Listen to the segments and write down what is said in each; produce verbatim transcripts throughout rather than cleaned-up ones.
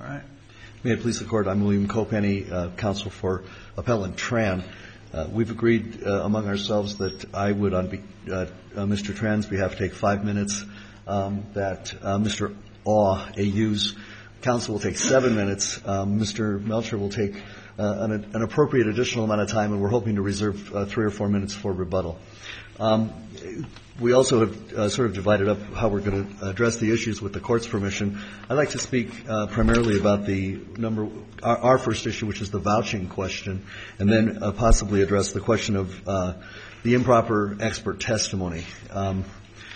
All right. May it please the Court, I'm William Copenny, uh, counsel for Appellant Tran. Uh, we've agreed uh, among ourselves that I would, on be, uh, uh, Mister Tran's behalf, take five minutes, um, that uh, Mister Aw, A U's counsel will take seven minutes. Um, Mister Melcher will take uh, an, an appropriate additional amount of time, and we're hoping to reserve uh, three or four minutes for rebuttal. Um, we also have uh, sort of divided up how we're going to address the issues with the Court's permission. I'd like to speak uh, primarily about the number, our, our first issue, which is the vouching question, and then uh, possibly address the question of uh, the improper expert testimony. Um,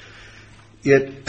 it,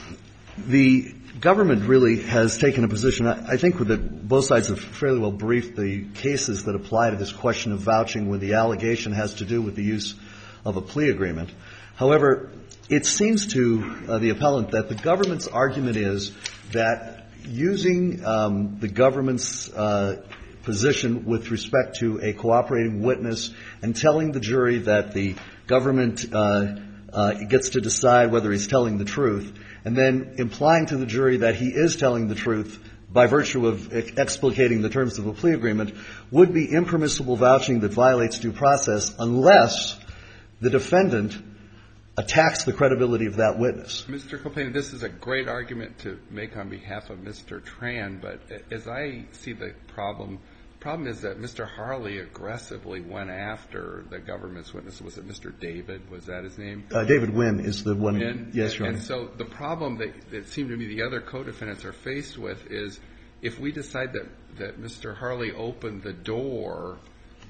the government really has taken a position, I, I think that both sides have fairly well briefed the cases that apply to this question of vouching when the allegation has to do with the use of a plea agreement. However, it seems to uh, the appellant that the government's argument is that using um, the government's uh, position with respect to a cooperating witness and telling the jury that the government uh, uh, gets to decide whether he's telling the truth, and then implying to the jury that he is telling the truth by virtue of explicating the terms of a plea agreement, would be impermissible vouching that violates due process unless the defendant attacks the credibility of that witness. Mister Copenny, this is a great argument to make on behalf of Mister Tran, but as I see the problem, the problem is that Mister Harley aggressively went after the government's witness. Was it Mister David? Was that his name? Uh, David Wynn is the one. And, yes, Your Honor. And so the problem that, that seemed to me the other co-defendants are faced with is if we decide that, that Mister Harley opened the door,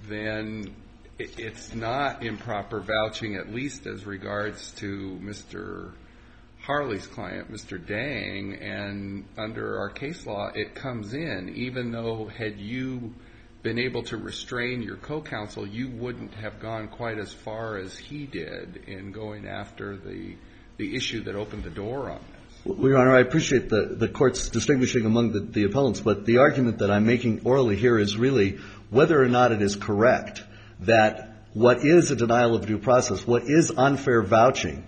then it's not improper vouching, at least as regards to Mister Harley's client, Mister Dang, and under our case law, it comes in, even though had you been able to restrain your co-counsel, you wouldn't have gone quite as far as he did in going after the the issue that opened the door on this. Well, Your Honor, I appreciate the, the Court's distinguishing among the, the appellants, but the argument that I'm making orally here is really whether or not it is correct that what is a denial of due process, what is unfair vouching,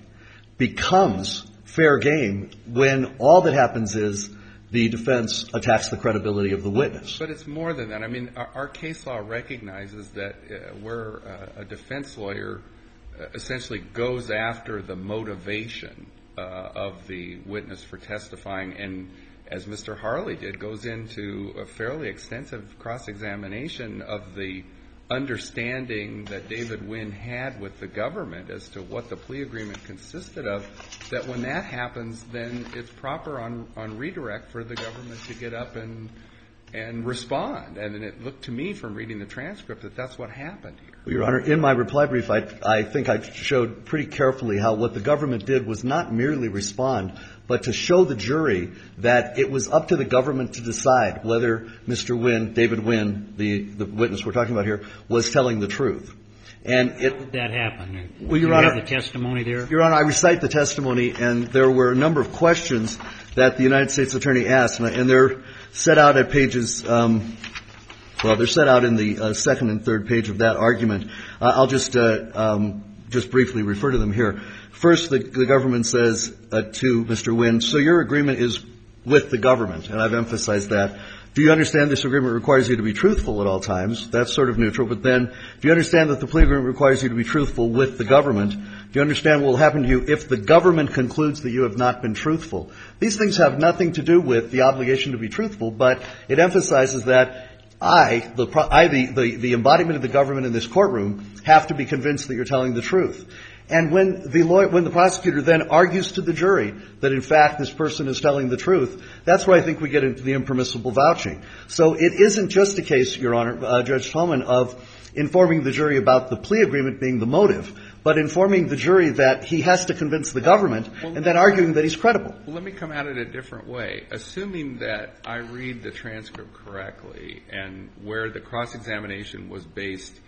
becomes fair game when all that happens is the defense attacks the credibility of the witness. But it's more than that. I mean, our, our case law recognizes that uh, where uh, a defense lawyer uh, essentially goes after the motivation uh, of the witness for testifying, and as Mister Harley did, goes into a fairly extensive cross-examination of the understanding that David Wynn had with the government as to what the plea agreement consisted of, that when that happens, then it's proper on, on redirect for the government to get up and and respond. And it looked to me from reading the transcript that that's what happened here. Well, Your Honor, in my reply brief, I, I think I showed pretty carefully how what the government did was not merely respond, but to show the jury that it was up to the government to decide whether Mister Wynn, David Wynn, the, the witness we're talking about here, was telling the truth. And it, How did that happen? Well, Your Do you Honor, have the testimony there? Your Honor, I recite the testimony, and there were a number of questions that the United States Attorney asked, and, and they're set out at pages, um, well, they're set out in the uh, second and third page of that argument. Uh, I'll just uh, um, just briefly refer to them here. First, the, the government says uh, to Mister Wynn, so your agreement is with the government, and I've emphasized that. Do you understand this agreement requires you to be truthful at all times? That's sort of neutral. But then, do you understand that the plea agreement requires you to be truthful with the government? Do you understand what will happen to you if the government concludes that you have not been truthful? These things have nothing to do with the obligation to be truthful, but it emphasizes that I, the, I the, the, the embodiment of the government in this courtroom, have to be convinced that you're telling the truth. And when the lawyer, when the prosecutor then argues to the jury that in fact this person is telling the truth, that's where I think we get into the impermissible vouching. So it isn't just a case, Your Honor, uh, Judge Tolman, of informing the jury about the plea agreement being the motive, but informing the jury that he has to convince the government well, and then arguing that he's credible. Well, let me come at it a different way. Assuming that I read the transcript correctly and where the cross-examination was based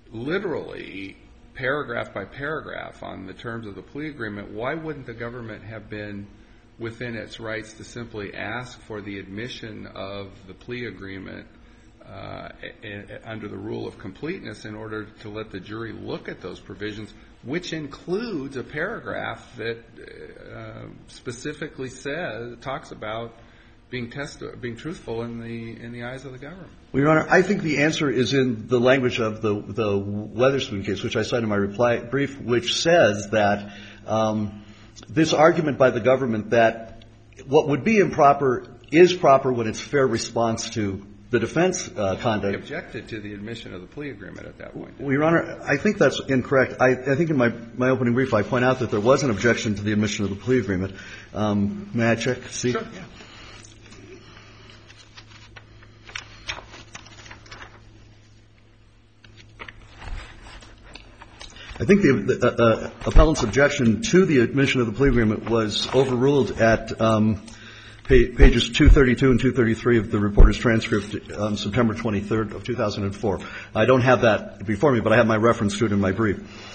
literally paragraph by paragraph on the terms of the plea agreement, why wouldn't the government have been within its rights to simply ask for the admission of the plea agreement uh, under the rule of completeness in order to let the jury look at those provisions, which includes a paragraph that uh, specifically says, talks about being test being truthful in the in the eyes of the government? Well, Your Honor, I think the answer is in the language of the the Weatherspoon case, which I cite in my reply brief, which says that um, this argument by the government that what would be improper is proper when it's fair response to the defense uh, conduct. They objected to the admission of the plea agreement at that point. Well, Your Honor, I think that's incorrect. I, I think in my, my opening brief I point out that there was an objection to the admission of the plea agreement. Um, may I check? See? Sure, yeah. I think the, the uh, uh, appellant's objection to the admission of the plea agreement was overruled at um, pages two thirty-two and two thirty-three of the reporter's transcript on September twenty-third of two thousand four. I don't have that before me, but I have my reference to it in my brief.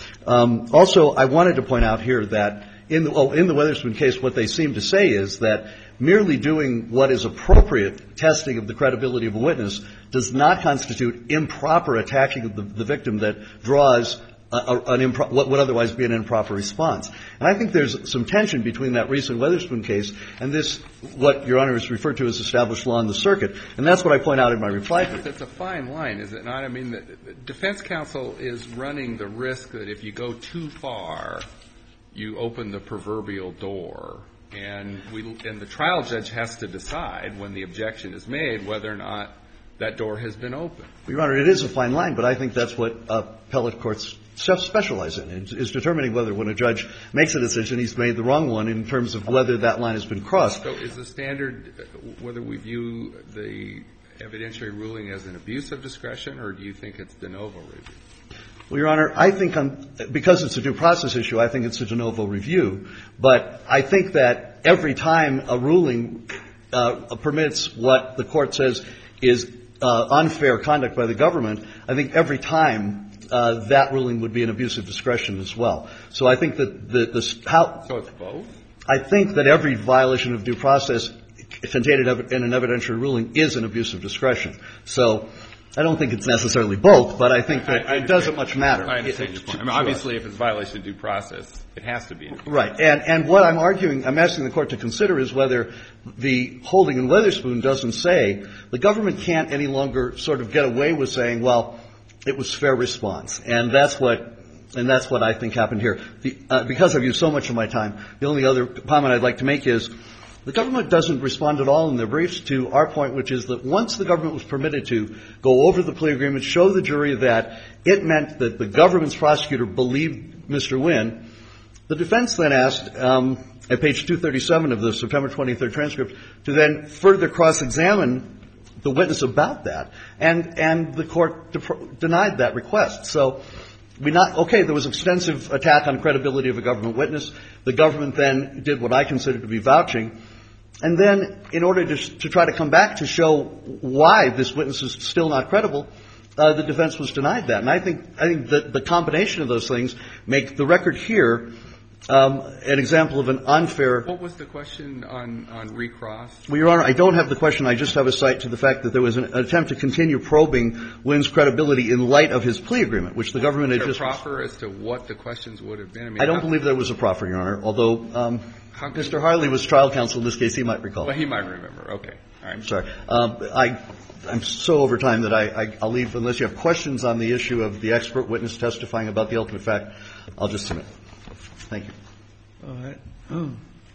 Um, also, I wanted to point out here that in the, oh, in the Weatherspoon case, what they seem to say is that merely doing what is appropriate testing of the credibility of a witness does not constitute improper attacking of the, the victim that draws A, an impro- what would otherwise be an improper response. And I think there's some tension between that recent Weatherspoon case and this, what Your Honor has referred to as established law in the circuit. And that's what I point out in my reply. It's a fine line, is it not? I mean, the, the defense counsel is running the risk that if you go too far, you open the proverbial door. And we, and the trial judge has to decide when the objection is made whether or not that door has been opened. Your Honor, it is a fine line, but I think that's what appellate courts specialize in, is determining whether when a judge makes a decision, he's made the wrong one in terms of whether that line has been crossed. So is the standard whether we view the evidentiary ruling as an abuse of discretion, or do you think it's de novo review? Well, Your Honor, I think on, because it's a due process issue, I think it's a de novo review. But I think that every time a ruling uh, permits what the court says is uh, unfair conduct by the government, I think every time Uh, that ruling would be an abuse of discretion as well. So I think that the, the how. So it's both? I think that every violation of due process contained in an evidentiary ruling is an abuse of discretion. So I don't think it's necessarily both, but I think that I, I it doesn't much matter. I understand your point. I mean, obviously, if it's a violation of due process, it has to be. Right. And, and what I'm arguing, I'm asking the court to consider is whether the holding in Weatherspoon doesn't say the government can't any longer sort of get away with saying, well, it was fair response. And that's what, and that's what I think happened here. The, uh, because I've used so much of my time, the only other comment I'd like to make is the government doesn't respond at all in their briefs to our point, which is that once the government was permitted to go over the plea agreement, show the jury that it meant that the government's prosecutor believed Mister Wynn, the defense then asked, um, at page two thirty-seven of the September twenty-third transcript, to then further cross-examine the witness about that, and and the court de- denied that request. So we not okay. There was extensive attack on credibility of a government witness. The government then did what I consider to be vouching, and then in order to to try to come back to show why this witness is still not credible, uh, the defense was denied that. And I think I think that the combination of those things make the record here Um, an example of an unfair. What was the question on, on recross? Well, Your Honor, I don't have the question. I just have a cite to the fact that there was an attempt to continue probing Wynn's credibility in light of his plea agreement, which the government had just. Was there a proffer as to what the questions would have been? I, mean, I don't how, believe there was a proffer, Your Honor, although um, Mister Harley was trial counsel in this case. He might recall. Well, he might remember. Okay. All right. I'm sorry. Um, I, I'm so over time that I, I, I'll leave unless you have questions on the issue of the expert witness testifying about the ultimate fact. I'll just submit. Thank you. All right. Oh.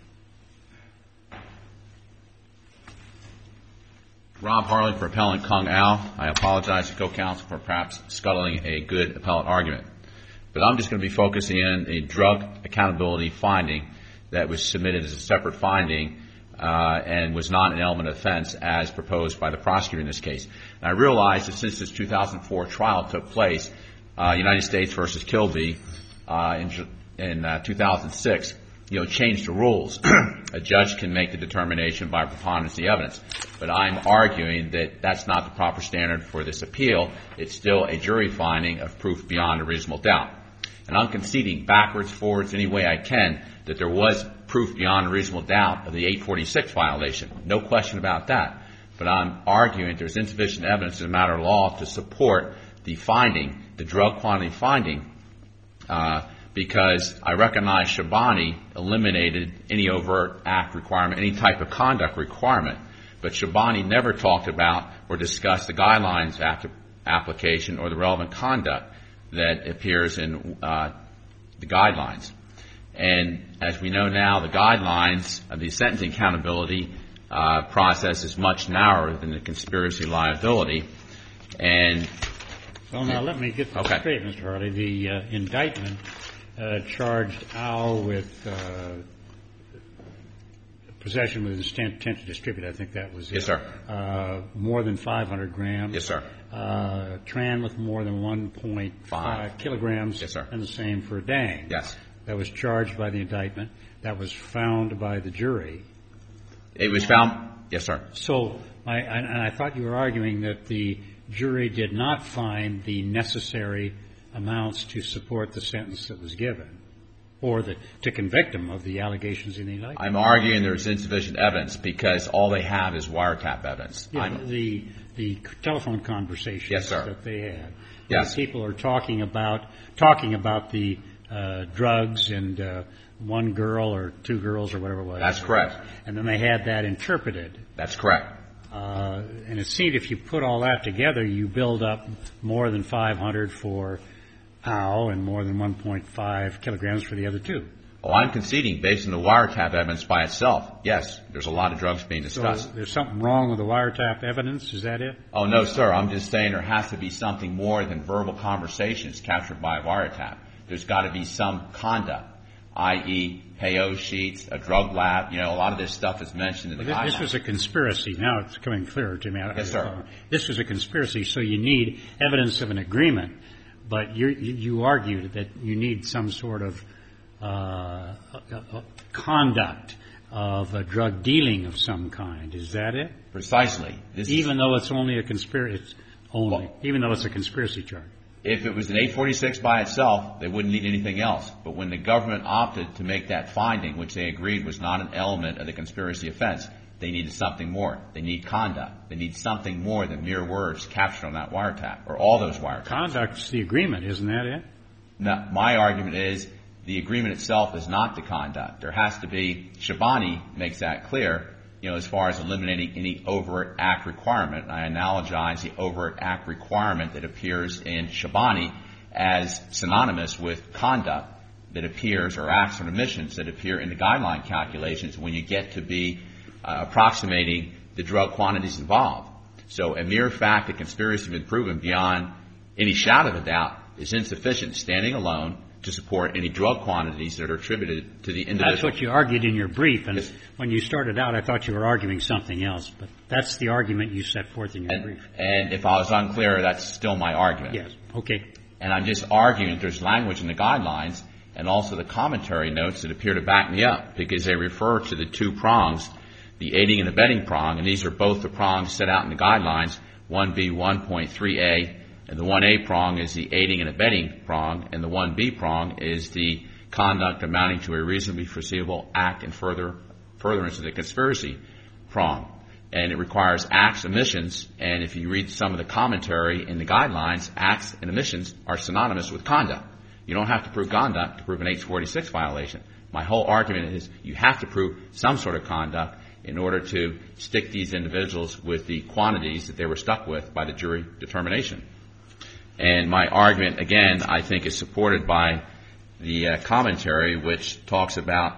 Rob Harley for Appellant Kung Ao. I apologize to co-counsel for perhaps scuttling a good appellate argument. But I'm just going to be focusing on a drug accountability finding that was submitted as a separate finding uh, and was not an element of offense as proposed by the prosecutor in this case. And I realize that since this two thousand four trial took place, uh, United States versus Kilby uh, in, in uh, two thousand six, you know, changed the rules. A judge can make the determination by preponderance of the evidence. But I'm arguing that that's not the proper standard for this appeal. It's still a jury finding of proof beyond a reasonable doubt. And I'm conceding backwards, forwards, any way I can that there was proof beyond a reasonable doubt of the eight forty-six violation. No question about that. But I'm arguing there's insufficient evidence as a matter of law to support the finding, the drug quantity finding, uh, because I recognize Shabani eliminated any overt act requirement, any type of conduct requirement. But Shabani never talked about or discussed the guidelines after application or the relevant conduct that appears in uh, the guidelines. And as we know now, the guidelines of the sentencing accountability uh, process is much narrower than the conspiracy liability. And well, now let me get this okay. straight, Mister Harley. The uh, indictment uh, charged Al with uh, possession with intent to distribute. I think that was it. Yes, sir. Uh, more than five hundred grams. Yes, sir. Uh, Tran with more than one point five kilograms. Yes, sir. And the same for Dang. Yes. That was charged by the indictment. That was found by the jury. It was found. Yes, sir. So, I, and I thought you were arguing that the jury did not find the necessary amounts to support the sentence that was given, or the, to convict him of the allegations in the indictment. I'm arguing there's insufficient evidence because all they have is wiretap evidence. Yeah, I'm, the the telephone conversations Yes, sir. that they had. Yes. Where people are talking about talking about the uh, drugs and uh, one girl or two girls or whatever it was. That's correct. And then they had that interpreted. That's correct. Uh, and it seemed if you put all that together, you build up more than five hundred for Al and more than one point five kilograms for the other two. Oh, I'm conceding based on the wiretap evidence by itself. Yes, there's a lot of drugs being discussed. So there's something wrong with the wiretap evidence? Is that it? Oh, no, sir. I'm just saying there has to be something more than verbal conversations captured by a wiretap. There's got to be some conduct, that is payo sheets, a drug lab. You know, a lot of this stuff is mentioned in the Well, guidelines. this, this was a conspiracy. Now it's coming clearer to me. Yes, sir. This was a conspiracy, so you need evidence of an agreement. But you you argued that you need some sort of uh, conduct of a drug dealing of some kind. Is that it? Precisely. This Even is, though it's only a conspiracy, only. Well, even though it's a conspiracy charge. If it was an eight forty-six by itself, they wouldn't need anything else. But when the government opted to make that finding, which they agreed was not an element of the conspiracy offense, they needed something more. They need conduct. They need something more than mere words captured on that wiretap, or all those wiretaps. Conduct's the agreement, isn't that it? Now, my argument is the agreement itself is not the conduct. There has to be, Shabani makes that clear, you know, as far as eliminating any overt act requirement. I analogize the overt act requirement that appears in Shabani as synonymous with conduct that appears, or acts or omissions that appear in the guideline calculations when you get to be uh, approximating the drug quantities involved. So a mere fact that conspiracy has been proven beyond any shadow of a doubt is insufficient standing alone to support any drug quantities that are attributed to the individual. That's what you argued in your brief, and Yes. when you started out, I thought you were arguing something else, but that's the argument you set forth in your And, brief. and if I was unclear, that's still my argument. Yes. Okay. And I'm just arguing that there's language in the guidelines and also the commentary notes that appear to back me up because they refer to the two prongs, the aiding and abetting prong, and these are both the prongs set out in the guidelines, one B one point three A, and the one A prong is the aiding and abetting prong, and the one B prong is the conduct amounting to a reasonably foreseeable act and further furtherance of the conspiracy prong. And it requires acts, omissions, and if you read some of the commentary in the guidelines, acts and omissions are synonymous with conduct. You don't have to prove conduct to prove an eight forty-six violation. My whole argument is you have to prove some sort of conduct in order to stick these individuals with the quantities that they were stuck with by the jury determination. And my argument, again, I think is supported by the uh, commentary, which talks about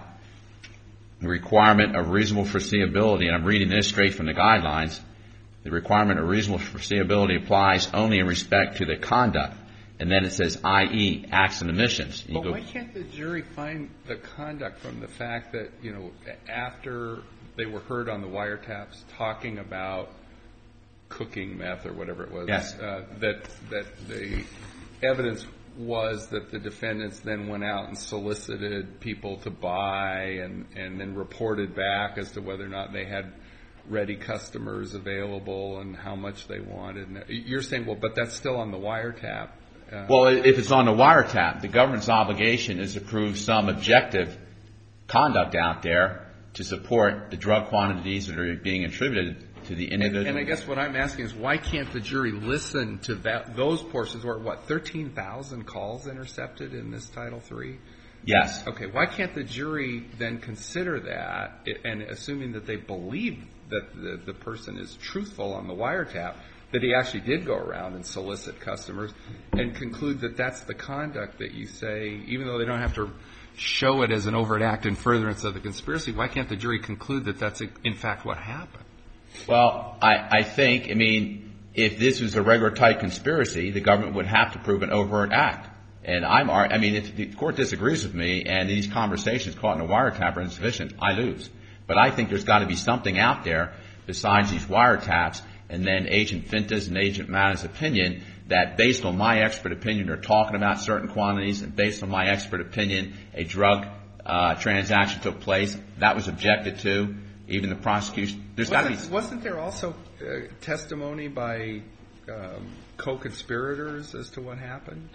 the requirement of reasonable foreseeability, and I'm reading this straight from the guidelines. The requirement of reasonable foreseeability applies only in respect to the conduct. And then it says, that is, acts and omissions. And you But go, why can't the jury find the conduct from the fact that, you know, after they were heard on the wiretaps talking about cooking meth or whatever it was, Yes. uh, that that the evidence was that the defendants then went out and solicited people to buy and, and then reported back as to whether or not they had ready customers available and how much they wanted. And you're saying, well, but that's still on the wiretap. Uh, well, if it's on the wiretap, the government's obligation is to prove some objective conduct out there to support the drug quantities that are being attributed to the individual. And I guess what I'm asking is why can't the jury listen to that those portions where, what, thirteen thousand calls intercepted in this Title three? Yes. Okay, why can't the jury then consider that, and assuming that they believe that the, the person is truthful on the wiretap, that he actually did go around and solicit customers, and conclude that that's the conduct that you say, even though they don't have to show it as an overt act in furtherance of the conspiracy, why can't the jury conclude that that's in fact what happened? Well, I, I think, I mean, if this was a regular type conspiracy, the government would have to prove an overt act. And I'm, I mean, if the court disagrees with me and these conversations caught in a wiretap are insufficient, I lose. But I think there's got to be something out there besides these wiretaps and then Agent Finta's and Agent Mata's opinion that based on my expert opinion they're talking about certain quantities, and based on my expert opinion a drug uh, transaction took place. That was objected to. Even the prosecution. There's got to be. Wasn't there also uh, testimony by um, co-conspirators as to what happened?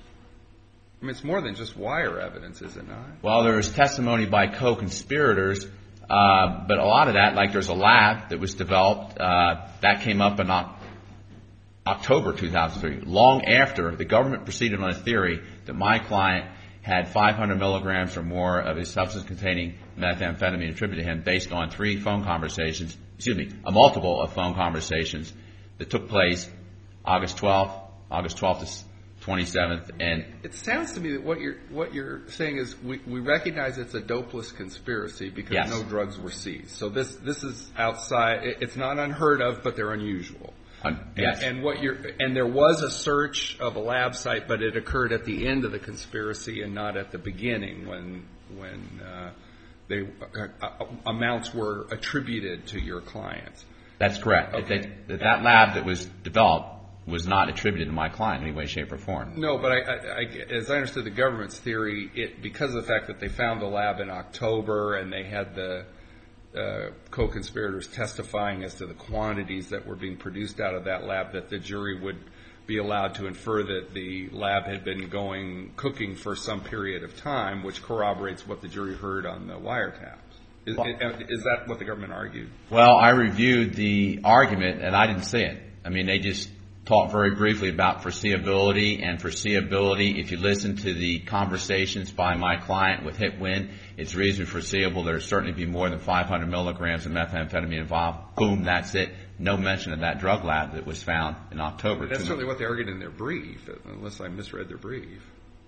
I mean, it's more than just wire evidence, is it not? Well, there was testimony by co-conspirators, uh, but a lot of that, like there's a lab that was developed, uh, that came up in o- October two thousand three, long after the government proceeded on a theory that my client had five hundred milligrams or more of a substance-containing methamphetamine attributed to him based on three phone conversations, excuse me, a multiple of phone conversations that took place August twelfth, August twelfth to twenty-seventh. And it sounds to me that what you're what you're saying is we, we recognize it's a dopeless conspiracy because yes. no drugs were seized. So this this is outside. It's not unheard of, but they're unusual. Um, yes. And, and what you're and there was a search of a lab site, but it occurred at the end of the conspiracy and not at the beginning when when uh, they uh, uh, amounts were attributed to your clients. That's correct. Okay. That, that lab that was developed was not attributed to my client in any way, shape, or form. No, but I, I, I, as I understood the government's theory, it because of the fact that they found the lab in October and they had the Uh, co-conspirators testifying as to the quantities that were being produced out of that lab, that the jury would be allowed to infer that the lab had been going cooking for some period of time, which corroborates what the jury heard on the wiretaps. Is, well, is that what the government argued? Well, I reviewed the argument and I didn't see it. I mean, they just talked very briefly about foreseeability, and foreseeability, if you listen to the conversations by my client with Hitwin, it's reasonably foreseeable there would certainly be more than five hundred milligrams of methamphetamine involved. Boom, that's it. No mention of that drug lab that was found in October. But that's certainly what they argued in their brief, unless I misread their brief.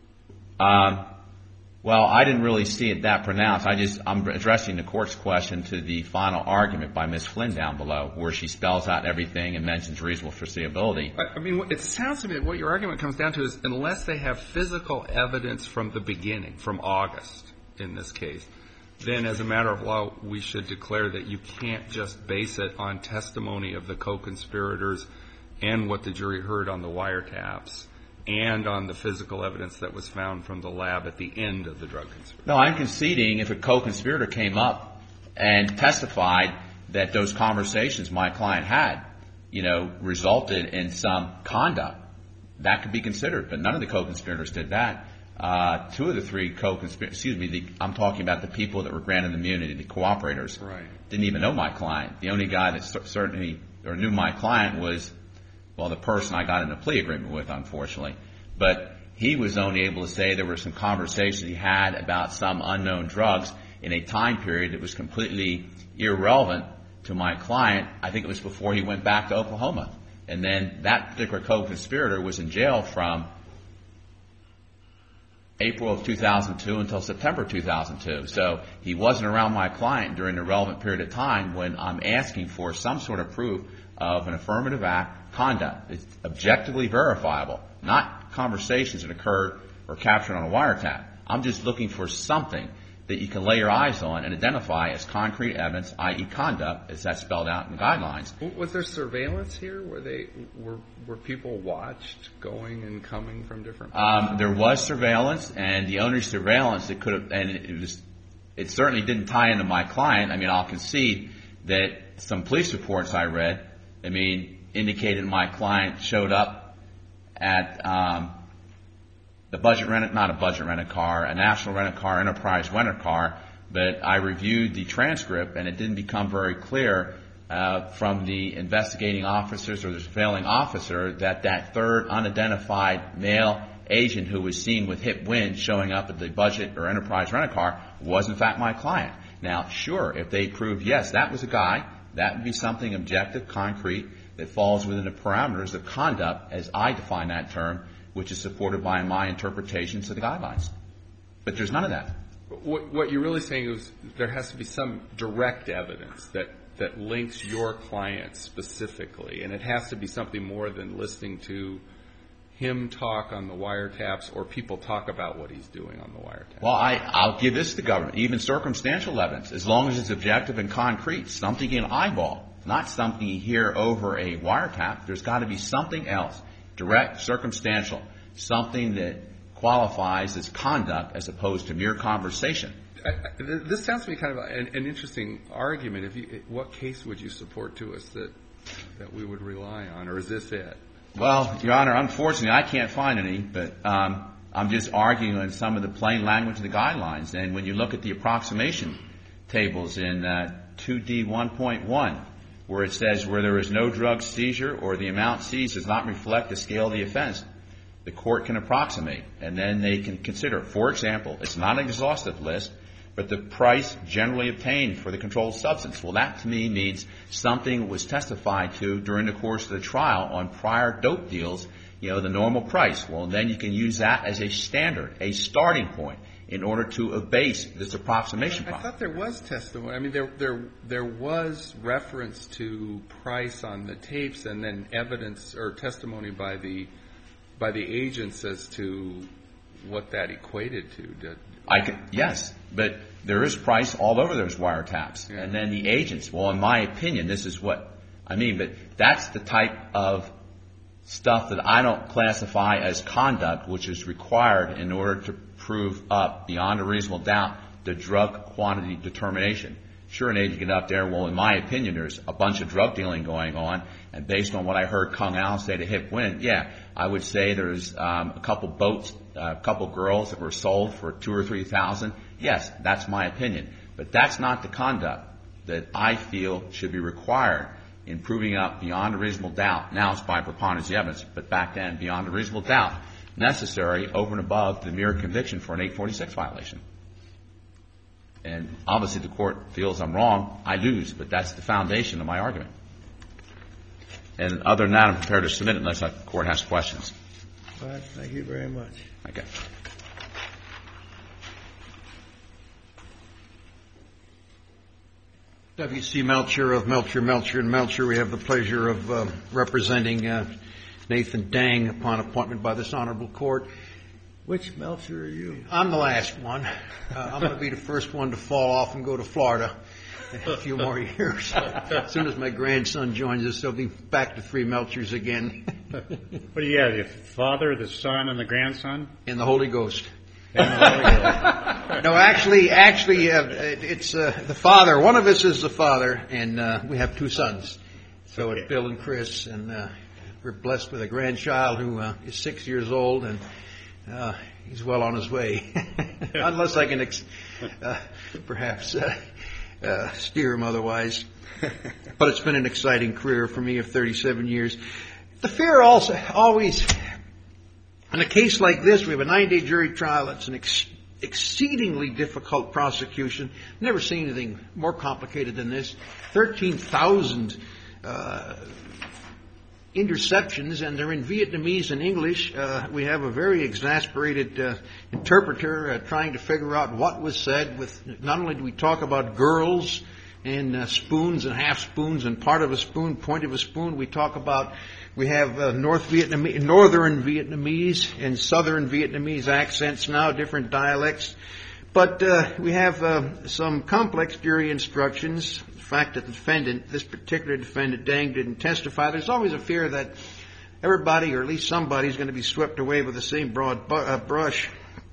Um, well, I didn't really see it that pronounced. I just, I'm addressing the court's question to the final argument by Miz Flynn down below, where she spells out everything and mentions reasonable foreseeability. I, I mean, it sounds to me that what your argument comes down to is unless they have physical evidence from the beginning, from August in this case, then as a matter of law, we should declare that you can't just base it on testimony of the co-conspirators and what the jury heard on the wiretaps and on the physical evidence that was found from the lab at the end of the drug conspiracy. No, I'm conceding if a co-conspirator came up and testified that those conversations my client had, you know, resulted in some conduct, that could be considered. But none of the co-conspirators did that. Uh, two of the three co-conspirators, excuse me, the, I'm talking about the people that were granted immunity, the cooperators, right, didn't even know my client. The only guy that cer- certainly or knew my client was, well, the person I got in a plea agreement with, unfortunately. But he was only able to say there were some conversations he had about some unknown drugs in a time period that was completely irrelevant to my client. I think it was before he went back to Oklahoma. And then that particular co-conspirator was in jail from April of two thousand two until September two thousand two. So he wasn't around my client during the relevant period of time when I'm asking for some sort of proof of an affirmative act conduct. It's objectively verifiable, not conversations that occurred or captured on a wiretap. I'm just looking for something that you can lay your eyes on and identify as concrete evidence, that is conduct, as that's spelled out in the guidelines. Was there surveillance here? Were they were were people watched going and coming from different places? Um, there was surveillance, and the only surveillance that could have, and it was, it certainly didn't tie into my client. I mean, I'll concede that some police reports I read, I mean, indicated my client showed up at um, the budget rent, not a budget rent a car, a national rent a car, enterprise rent a car. But I reviewed the transcript, and it didn't become very clear uh, from the investigating officers or the surveilling officer that that third unidentified male agent who was seen with hip wind showing up at the budget or enterprise rent a car was in fact my client. Now, sure, if they proved yes, that was a guy That would be something objective, concrete, that falls within the parameters of conduct, as I define that term, which is supported by my interpretations of the guidelines. But there's none of that. What, what you're really saying is there has to be some direct evidence that, that links your client specifically, and it has to be something more than listening to him talk on the wiretaps or people talk about what he's doing on the wiretaps. Well, I, I'll give this to the government, even circumstantial evidence, as long as it's objective and concrete, something in eyeball, not something you hear over a wiretap. There's got to be something else, direct, circumstantial, something that qualifies as conduct as opposed to mere conversation. I, I, this sounds to me kind of an, an interesting argument. If you, what case would you support to us that that we would rely on, or is this it? Well, Your Honor, unfortunately, I can't find any, but um, I'm just arguing on some of the plain language of the guidelines. And when you look at the approximation tables in uh, two D one point one, where it says where there is no drug seizure or the amount seized does not reflect the scale of the offense, the court can approximate, and then they can consider, for example, it's not an exhaustive list, but the price generally obtained for the controlled substance. Well, that to me means something was testified to during the course of the trial on prior dope deals, you know, the normal price. Well, then you can use that as a standard, a starting point, in order to abase this approximation problem. I thought there was testimony. I mean, there there there was reference to price on the tapes, and then evidence or testimony by the by the agents as to what that equated to. Did, I could, yes, but there is price all over those wiretaps. Yeah. And then the agents, well, in my opinion, this is what I mean, but that's the type of stuff that I don't classify as conduct, which is required in order to prove up beyond a reasonable doubt the drug quantity determination. Sure, an agent get up there, well, in my opinion, there's a bunch of drug dealing going on, and based on what I heard Kung Al say to Hip Win, yeah, I would say there's um, a couple boats, a couple girls that were sold for two or three thousand. Yes, that's my opinion. But that's not the conduct that I feel should be required in proving up beyond a reasonable doubt. Now it's by preponderance of the evidence, but back then, beyond a reasonable doubt, necessary over and above the mere conviction for an eight forty-six violation. And obviously the court feels I'm wrong, I lose, but that's the foundation of my argument. And other than that, I'm prepared to submit it unless the court has questions. All right, thank you very much. Okay. W C Melcher of Melcher, Melcher, and Melcher. We have the pleasure of uh, representing uh, Nathan Dang upon appointment by this honorable court. Which Melcher are you? I'm the last one. Uh, I'm going to be the first one to fall off and go to Florida in a few more years. As soon as my grandson joins us, there'll be back to three Melchers again. What do you have? Your father, the son, and the grandson? And the Holy Ghost. And the Holy Ghost. No, actually, actually, uh, it's uh, the father. One of us is the father, and uh, we have two sons. So Okay. it's Bill and Chris, and uh, we're blessed with a grandchild who uh, is six years old, and uh, he's well on his way. Unless I can ex- uh, perhaps uh, uh, steer him otherwise. But it's been an exciting career for me of thirty-seven years. The fear also always, in a case like this, we have a nine-day jury trial. It's an ex- exceedingly difficult prosecution. Never seen anything more complicated than this. thirteen thousand uh, interceptions, and they're in Vietnamese and English. Uh, we have a very exasperated uh, interpreter uh, trying to figure out what was said. With not only do we talk about girls and uh, spoons and half spoons and part of a spoon, point of a spoon, we talk about we have uh, North Vietnamese, Northern Vietnamese and Southern Vietnamese accents now, different dialects. But uh, we have uh, some complex jury instructions. The fact that the defendant, this particular defendant, Dang, didn't testify, there's always a fear that everybody, or at least somebody, is going to be swept away with the same broad bu- uh, brush.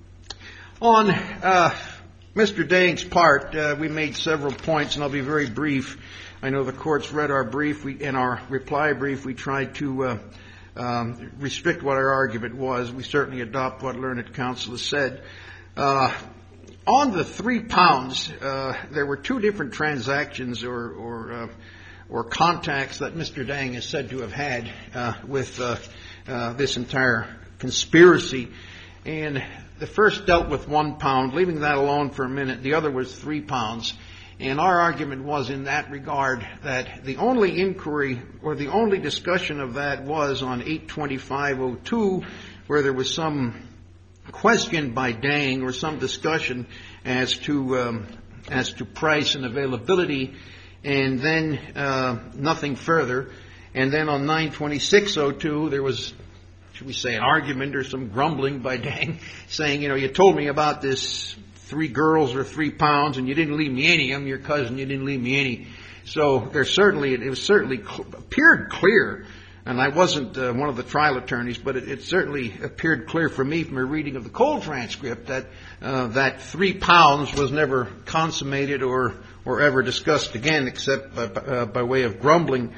On uh, Mister Dang's part, uh, we made several points, and I'll be very brief. I know the court's read our brief. We, in our reply brief, we tried to uh, um, restrict what our argument was. We certainly adopt what learned counsel has said. Uh, on the three pounds, uh, there were two different transactions or or, uh, or contacts that Mister Dang is said to have had uh, with uh, uh, this entire conspiracy. And the first dealt with one pound, leaving that alone for a minute. The other was three pounds. And our argument was in that regard that the only inquiry or the only discussion of that was on eight twenty-five oh two, where there was some question by Dang or some discussion as to um, as to price and availability, and then uh, nothing further. And then on nine twenty-six oh two, there was, should we say, an argument or some grumbling by Dang, saying, you know, you told me about this three girls or three pounds, and you didn't leave me any. I'm your cousin. You didn't leave me any. So there certainly, it was certainly cl- appeared clear, and I wasn't uh, one of the trial attorneys, but it, it certainly appeared clear for me from a reading of the Cole transcript that uh, that three pounds was never consummated or or ever discussed again, except by, uh, by way of grumbling.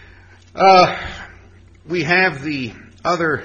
Uh, we have the other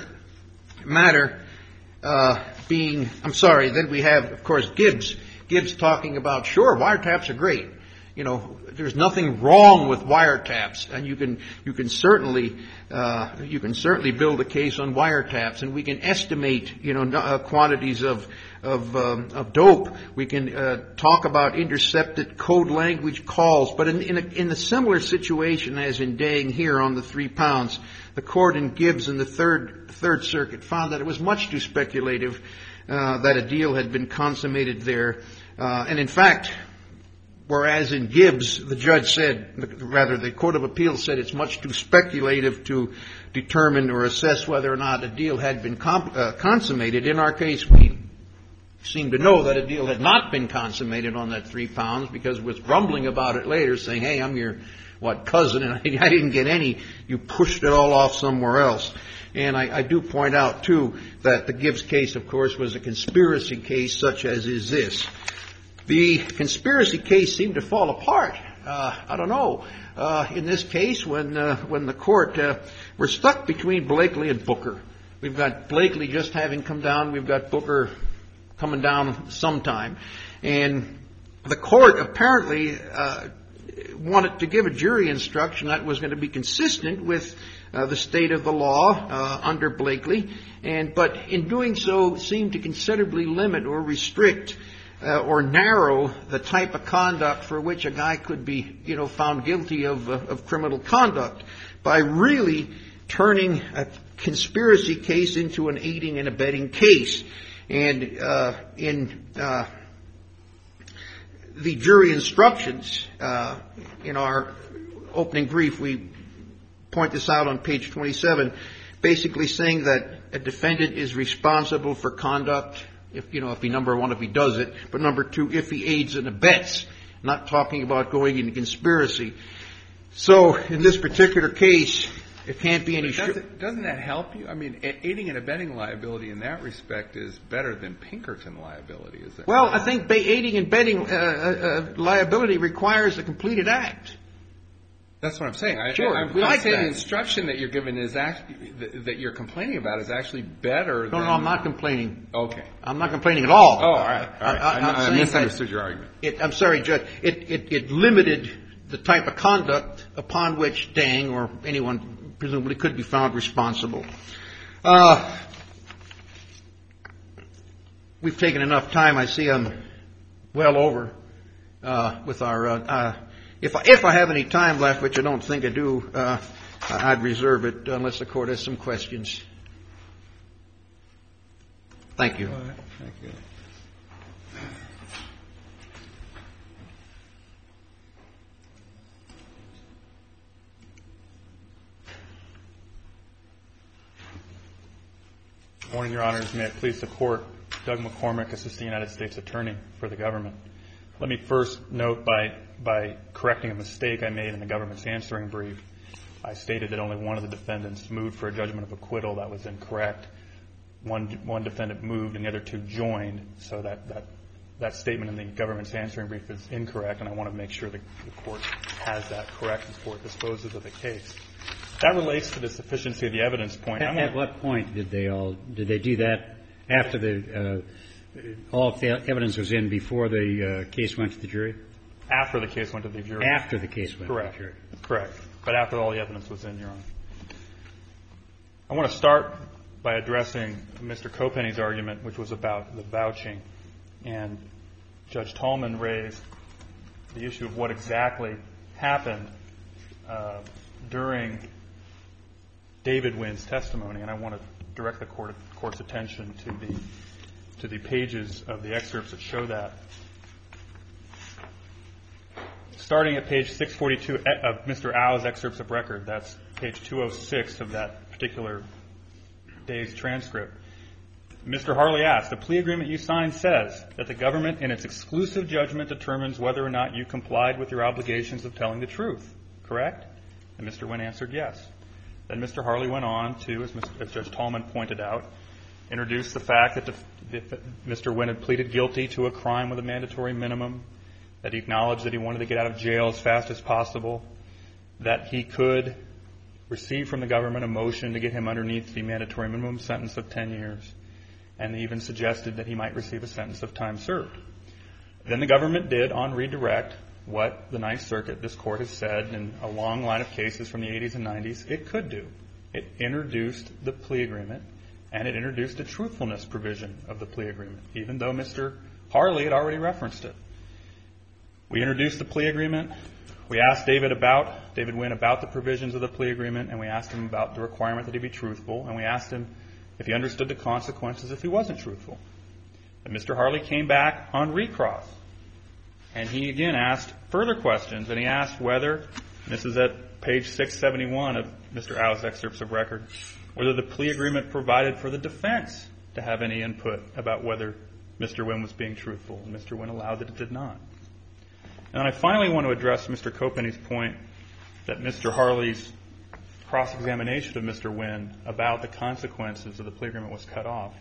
matter uh, being, I'm sorry, then we have, of course, Gibbs. Gibbs talking about, sure, wiretaps are great. You know, there's nothing wrong with wiretaps, and you can you can certainly uh, you can certainly build a case on wiretaps, and we can estimate, you know, uh, quantities of of, um, of dope. We can uh, talk about intercepted code language calls, but in in a, in a similar situation as in Dang here on the three pounds, the court in Gibbs in the third Third Circuit found that it was much too speculative uh, that a deal had been consummated there, uh, and in fact. Whereas in Gibbs, the judge said, rather the Court of Appeals said it's much too speculative to determine or assess whether or not a deal had been com- uh, consummated. In our case, we seem to know that a deal had not been consummated on that three pounds because it was grumbling about it later, saying, hey, I'm your, what, cousin, and I, I didn't get any. You pushed it all off somewhere else. And I, I do point out, too, that the Gibbs case, of course, was a conspiracy case such as is this. The conspiracy case seemed to fall apart. Uh, I don't know. Uh, in this case, when uh, when the court, uh, we're stuck between Blakely and Booker. We've got Blakely just having come down. We've got Booker coming down sometime. And the court apparently uh, wanted to give a jury instruction that was going to be consistent with uh, the state of the law uh, under Blakely. And but in doing so, seemed to considerably limit or restrict Uh, or narrow the type of conduct for which a guy could be, you know, found guilty of, uh, of criminal conduct by really turning a conspiracy case into an aiding and abetting case. And uh, in uh, the jury instructions, uh, in our opening brief, we point this out on page twenty-seven, basically saying that a defendant is responsible for conduct. If, you know, if he, number one, if he does it, but number two, if he aids and abets, not talking about going into conspiracy. So in this particular case, it can't be any... Doesn't, doesn't that help you? I mean, aiding and abetting liability in that respect is better than Pinkerton liability, is it? Well, I think aiding and abetting uh, uh, liability requires a completed act. That's what I'm saying. I, sure, I'm, we I'm like saying that. The instruction that you're given is actually, that, that you're complaining about is actually better no, than... No, no, I'm not complaining. Okay. I'm not complaining at all. Oh, all right. All right. I, I, I, I misunderstood your argument. It, I'm sorry, Judge. It, it, it limited the type of conduct upon which Dang or anyone presumably could be found responsible. Uh, we've taken enough time. I see I'm well over uh, with our... Uh, uh, If I, if I have any time left, which I don't think I do, uh, I'd reserve it unless the court has some questions. Thank you. All right. Thank you. Good morning, Your Honors. May it please the Court. Doug McCormick, Assistant United States Attorney for the government. Let me first note by by correcting a mistake I made in the government's answering brief. I stated that only one of the defendants moved for a judgment of acquittal. That was incorrect. One one defendant moved and the other two joined, so that, that, that statement in the government's answering brief is incorrect, and I want to make sure the, the Court has that correct before it disposes of the case. That relates to the sufficiency of the evidence point. At, at what point did they all, did they do that after the, uh, all the evidence was in before the uh, case went to the jury? After the case went to the jury. After the case went Correct. to the jury. Correct. But after all the evidence was in, Your Honor. I want to start by addressing Mister Copenny's argument, which was about the vouching. And Judge Tallman raised the issue of what exactly happened uh, during David Wynn's testimony, and I want to direct the court, court's attention to the to the pages of the excerpts that show that. Starting at page six forty-two of Mister Au's excerpts of record, that's page two oh six of that particular day's transcript, Mister Harley asked, the plea agreement you signed says that the government in its exclusive judgment determines whether or not you complied with your obligations of telling the truth, correct? And Mister Wynn answered yes. Then Mister Harley went on to, as, Mister as Judge Tallman pointed out, introduce the fact that, the, that Mister Wynn had pleaded guilty to a crime with a mandatory minimum, that he acknowledged that he wanted to get out of jail as fast as possible, that he could receive from the government a motion to get him underneath the mandatory minimum sentence of ten years, and even suggested that he might receive a sentence of time served. Then the government did, on redirect, what the Ninth Circuit, this court, has said in a long line of cases from the eighties and nineties it could do. It introduced the plea agreement, and it introduced a truthfulness provision of the plea agreement, even though Mister Harley had already referenced it. We introduced the plea agreement. We asked David about, David Wynn about the provisions of the plea agreement, and we asked him about the requirement that he be truthful, and we asked him if he understood the consequences if he wasn't truthful. And Mister Harley came back on recross, and he again asked further questions, and he asked whether, and this is at page six seventy-one of Mister Au's excerpts of record, whether the plea agreement provided for the defense to have any input about whether Mister Wynn was being truthful, and Mister Wynn allowed that it did not. And I finally want to address Mister Copenny's point that Mister Harley's cross-examination of Mister Wynn about the consequences of the plea agreement was cut off.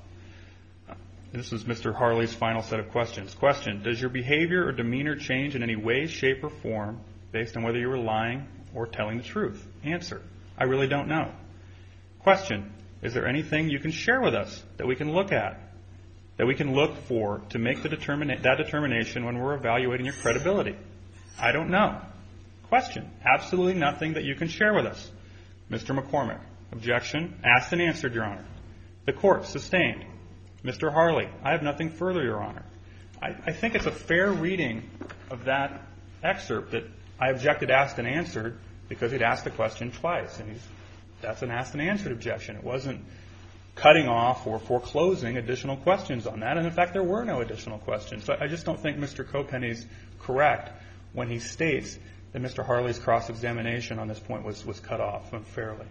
This is Mister Harley's final set of questions. Question, does your behavior or demeanor change in any way, shape, or form based on whether you were lying or telling the truth? Answer, I really don't know. Question, is there anything you can share with us that we can look at, that we can look for to make the determina- that determination when we're evaluating your credibility? I don't know. Question, absolutely nothing that you can share with us. Mister McCormick, objection, asked and answered, Your Honor. The court, sustained. Mister Harley, I have nothing further, Your Honor. I, I think it's a fair reading of that excerpt that I objected, asked, and answered because he'd asked the question twice, and he's, that's an asked and answered objection. It wasn't cutting off or foreclosing additional questions on that, and in fact there were no additional questions. So I just don't think Mister Copenny's correct when he states that Mister Harley's cross-examination on this point was, was cut off unfairly.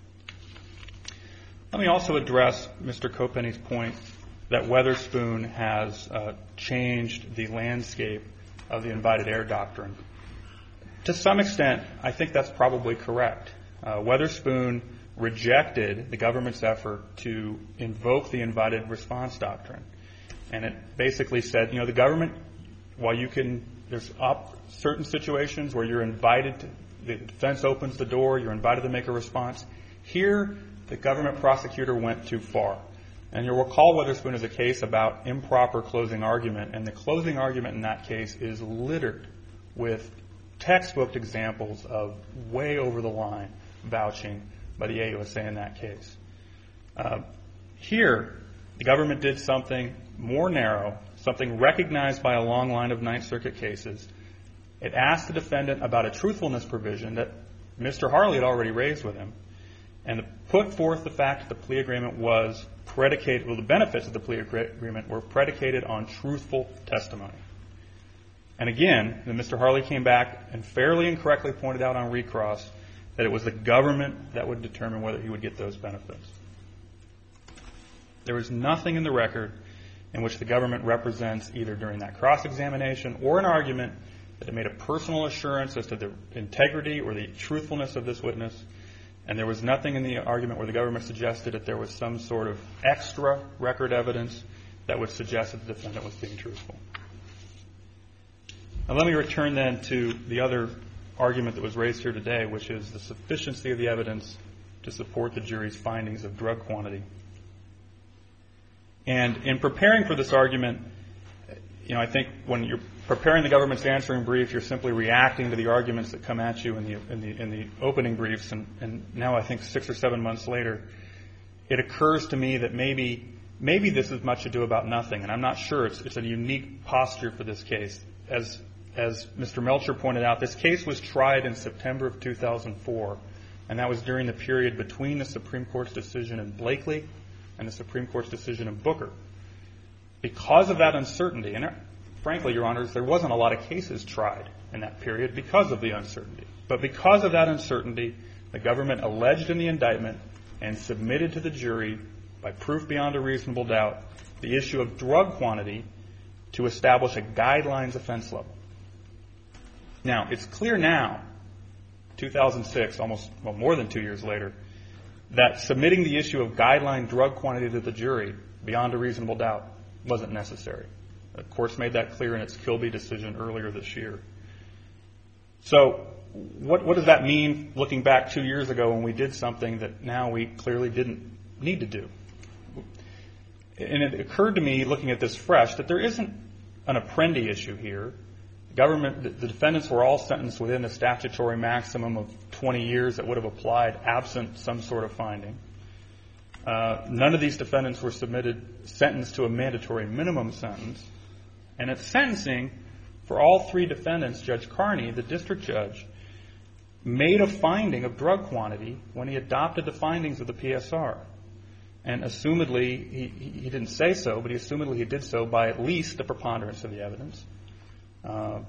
Let me also address Mister Copenny's point that Weatherspoon has uh, changed the landscape of the invited heir doctrine. To some extent, I think that's probably correct. Uh, Weatherspoon rejected the government's effort to invoke the invited response doctrine. And it basically said, you know, the government, while you can, there's up certain situations where you're invited to, the defense opens the door, you're invited to make a response. Here, the government prosecutor went too far. And you'll recall Weatherspoon is a case about improper closing argument, and the closing argument in that case is littered with textbook examples of way over the line vouching by the A U S A in that case. Uh, here, the government did something more narrow, something recognized by a long line of Ninth Circuit cases. It asked the defendant about a truthfulness provision that Mister Harley had already raised with him, and put forth the fact that the plea agreement was predicated, well, the benefits of the plea agreement were predicated on truthful testimony. And again, then Mister Harley came back and fairly and correctly pointed out on recross that it was the government that would determine whether he would get those benefits. There was nothing in the record in which the government represents, either during that cross-examination or an argument, that it made a personal assurance as to the integrity or the truthfulness of this witness. And there was nothing in the argument where the government suggested that there was some sort of extra record evidence that would suggest that the defendant was being truthful. Now let me return then to the other argument that was raised here today, which is the sufficiency of the evidence to support the jury's findings of drug quantity. And in preparing for this argument, you know, I think when you're preparing the government's answering brief, you're simply reacting to the arguments that come at you in the in the, in the opening briefs. And, and now I think six or seven months later, it occurs to me that maybe maybe this is much ado about nothing. And I'm not sure. It's, it's a unique posture for this case. As as Mister Melcher pointed out, this case was tried in September of two thousand four, and that was during the period between the Supreme Court's decision in Blakely and the Supreme Court's decision in Booker. Because of that uncertainty, and frankly, Your Honors, there wasn't a lot of cases tried in that period because of the uncertainty. But because of that uncertainty, the government alleged in the indictment and submitted to the jury, by proof beyond a reasonable doubt, the issue of drug quantity to establish a guidelines offense level. Now, it's clear now, two thousand six, almost, well, more than two years later, that submitting the issue of guideline drug quantity to the jury beyond a reasonable doubt wasn't necessary. The Court's made that clear in its Kilby decision earlier this year. So what, what does that mean looking back two years ago when we did something that now we clearly didn't need to do? And it occurred to me, looking at this fresh, that there isn't an Apprendi issue here. The government, the, the defendants were all sentenced within a statutory maximum of twenty years that would have applied absent some sort of finding. Uh, none of these defendants were submitted, sentenced to a mandatory minimum sentence. And at sentencing, for all three defendants, Judge Carney, the district judge, made a finding of drug quantity when he adopted the findings of the P S R. And assumedly, he, he didn't say so, but he assumedly he did so by at least the preponderance of the evidence. Uh,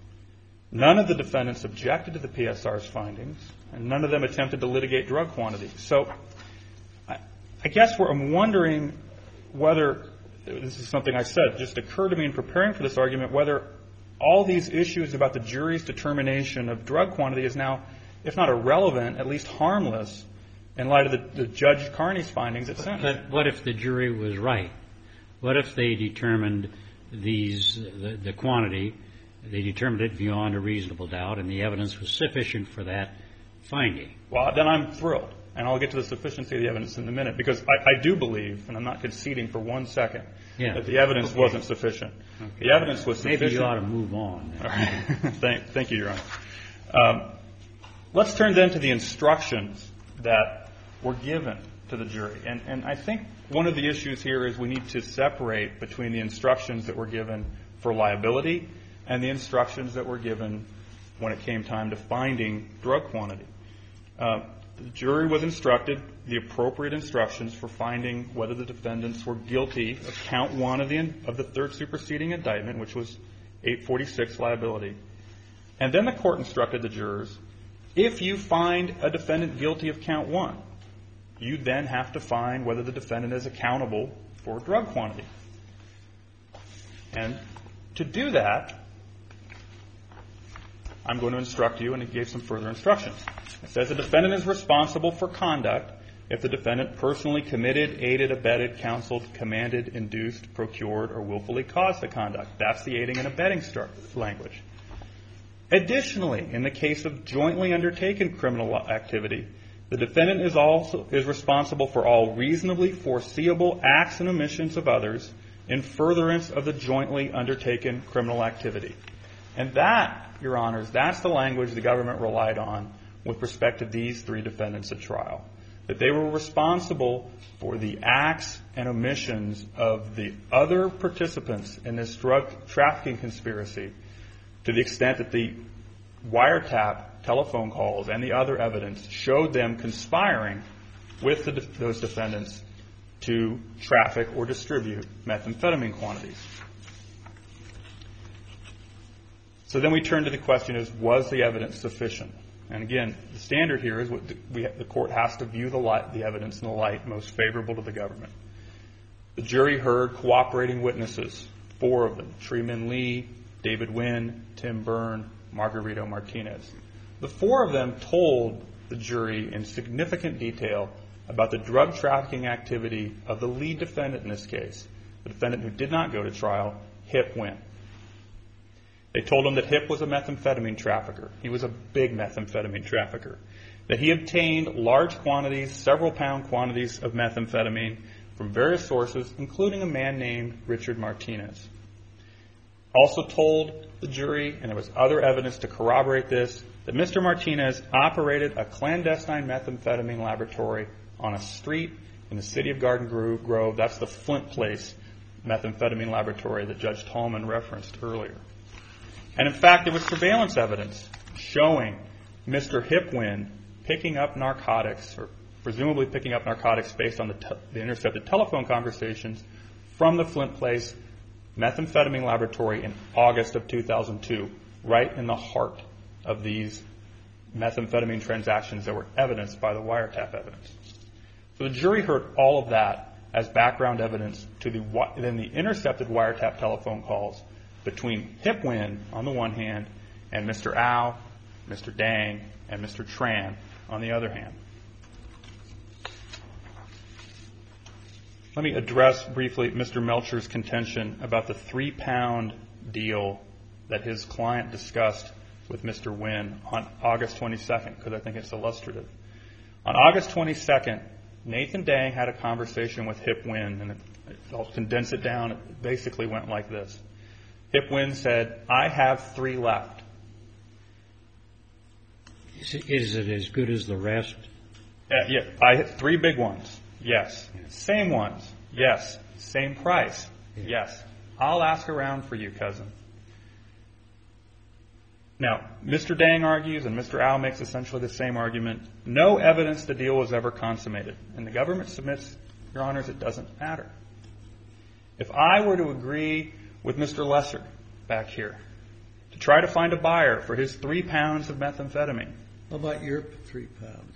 none of the defendants objected to the P S R's findings, and none of them attempted to litigate drug quantity. So I, I guess where I'm wondering whether, this is something I said, just occurred to me in preparing for this argument, whether all these issues about the jury's determination of drug quantity is now, if not irrelevant, at least harmless in light of the, the Judge Carney's findings at sentence. But what if the jury was right? What if they determined these, the, the quantity, they determined it beyond a reasonable doubt, and the evidence was sufficient for that finding? Well, then I'm thrilled, and I'll get to the sufficiency of the evidence in a minute, because I, I do believe, and I'm not conceding for one second, yeah. that the evidence okay. wasn't sufficient. Okay. The evidence was sufficient. Maybe you ought to move on. All right. thank, thank you, Your Honor. Um, let's turn then to the instructions that were given to the jury. And, and I think one of the issues here is we need to separate between the instructions that were given for liability and the instructions that were given when it came time to finding drug quantity. Uh, the jury was instructed the appropriate instructions for finding whether the defendants were guilty of count one of the, of the third superseding indictment, which was eight forty-six liability. And then the court instructed the jurors, if you find a defendant guilty of count one, you then have to find whether the defendant is accountable for drug quantity. And to do that, I'm going to instruct you, and it gave some further instructions. It says the defendant is responsible for conduct if the defendant personally committed, aided, abetted, counseled, commanded, induced, procured, or willfully caused the conduct. That's the aiding and abetting language. Additionally, in the case of jointly undertaken criminal activity, the defendant is also is responsible for all reasonably foreseeable acts and omissions of others in furtherance of the jointly undertaken criminal activity. And that, Your Honors, that's the language the government relied on with respect to these three defendants at trial. That they were responsible for the acts and omissions of the other participants in this drug trafficking conspiracy to the extent that the wiretap telephone calls and the other evidence showed them conspiring with the, those defendants to traffic or distribute methamphetamine quantities. So then we turn to the question is, was the evidence sufficient? And again, the standard here is what the, we, the court has to view the, light, the evidence in the light most favorable to the government. The jury heard cooperating witnesses, four of them, Treeman Lee, David Wynn, Tim Byrne, Margarito Martinez. The four of them told the jury in significant detail about the drug trafficking activity of the lead defendant in this case, the defendant who did not go to trial, Hip Wynn. They told him that Hip was a methamphetamine trafficker. He was a big methamphetamine trafficker. That he obtained large quantities, several pound quantities of methamphetamine from various sources, including a man named Richard Martinez. Also told the jury, and there was other evidence to corroborate this, that Mister Martinez operated a clandestine methamphetamine laboratory on a street in the city of Garden Grove. That's the Flint Place methamphetamine laboratory that Judge Tallman referenced earlier. And in fact, there was surveillance evidence showing Mister Hipwin picking up narcotics, or presumably picking up narcotics based on the, te- the intercepted telephone conversations from the Flint Place methamphetamine laboratory in August of two thousand two, right in the heart of these methamphetamine transactions that were evidenced by the wiretap evidence. So the jury heard all of that as background evidence to the then the intercepted wiretap telephone calls between Hipwin on the one hand and Mister Au, Mister Dang, and Mister Tran on the other hand. Let me address briefly Mister Melcher's contention about the three-pound deal that his client discussed with Mister Wynn on August twenty-second, because I think it's illustrative. On August twenty-second, Nathan Dang had a conversation with Hip Wynn, and I'll condense it down. It basically went like this. Hip Wynn said, I have three left. Is it, is it as good as the rest? Uh, yeah, I hit three big ones. Yes. Same ones. Yes. Same price. Yeah. Yes. I'll ask around for you, cousin. Now, Mister Dang argues, and Mister Au makes essentially the same argument. No evidence the deal was ever consummated. And the government submits, Your Honors, it doesn't matter. If I were to agree with Mister Lesser back here to try to find a buyer for his three pounds of methamphetamine. How about your three pounds?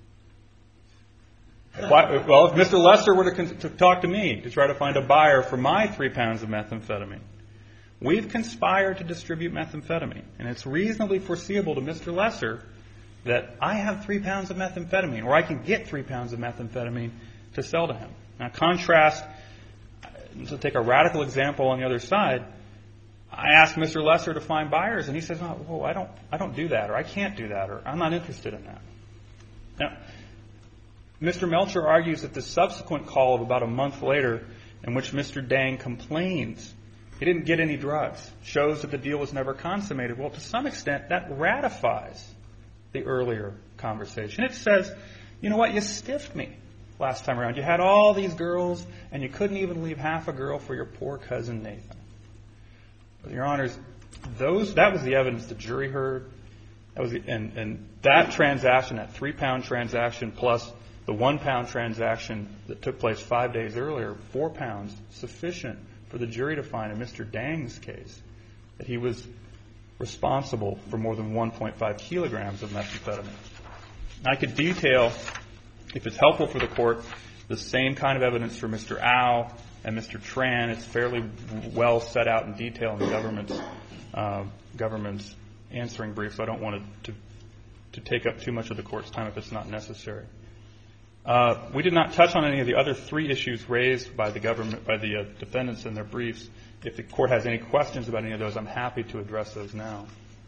Why, well, if Mister Lesser were to, con- to talk to me to try to find a buyer for my three pounds of methamphetamine, we've conspired to distribute methamphetamine, and it's reasonably foreseeable to Mister Lesser that I have three pounds of methamphetamine, or I can get three pounds of methamphetamine to sell to him. Now, contrast, to take a radical example on the other side, I asked Mister Lesser to find buyers, and he says, oh, well, I don't, I don't do that, or I can't do that, or I'm not interested in that. Now, Mister Melcher argues that the subsequent call of about a month later, in which Mister Dang complains he didn't get any drugs, shows that the deal was never consummated. Well, to some extent, that ratifies the earlier conversation. It says, you know what, you stiffed me last time around. You had all these girls, and you couldn't even leave half a girl for your poor cousin Nathan. But, Your Honors, those that was the evidence the jury heard. That was the, and, and that transaction, that three-pound transaction, plus the one-pound transaction that took place five days earlier, four pounds, sufficient for the jury to find in Mister Dang's case that he was responsible for more than one point five kilograms of methamphetamine. I could detail, if it's helpful for the court, the same kind of evidence for Mister Au and Mister Tran. It's fairly well set out in detail in the government's uh, government's answering brief, so I don't want to, to to take up too much of the court's time if it's not necessary. Uh, we did not touch on any of the other three issues raised by the government, by the uh, defendants in their briefs. If the court has any questions about any of those, I'm happy to address those now.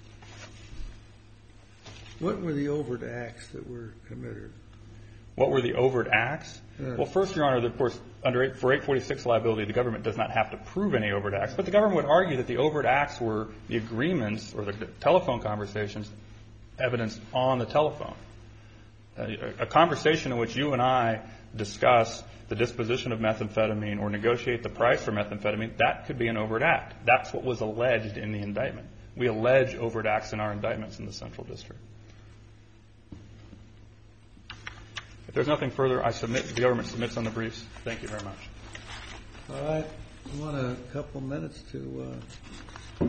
What were the overt acts that were committed? What were the overt acts? Yeah. Well, first, Your Honor, of course, under eight, for eight forty-six liability, the government does not have to prove any overt acts, but the government would argue that the overt acts were the agreements or the telephone conversations evidenced on the telephone. A, a conversation in which you and I discuss the disposition of methamphetamine or negotiate the price for methamphetamine, that could be an overt act. That's what was alleged in the indictment. We allege overt acts in our indictments in the Central District. If there's nothing further, I submit, the government submits on the briefs. Thank you very much. All right. I want a couple minutes to, uh,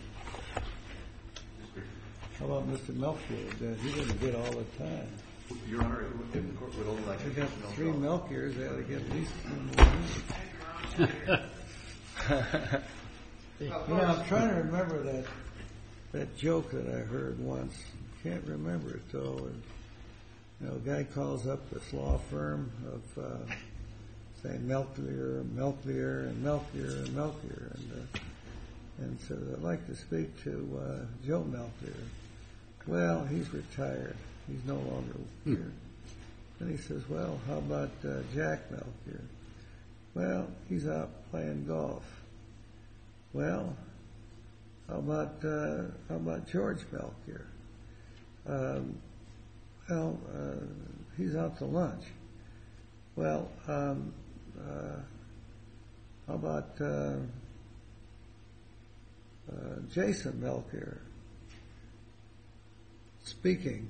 how about Mister Melchior? Uh, he didn't get all the time. Your Honor, if the court would only like We to got three Melchiors, they ought to get at least two more. You know, I'm trying to remember that that joke that I heard once. Can't remember it though. And, you know, a guy calls up this law firm of, uh, say, Melchior, Melchior, and Melchior, and Melchior, and uh, and says, I'd like to speak to uh, Joe Melchior. Well, he's retired. He's no longer here. Then he says, well, how about uh, Jack Melchior? Well, he's out playing golf. Well, how about uh, how about George Melchior? Um, well, uh, he's out to lunch. Well, um, uh, how about uh, uh, Jason Melchior speaking.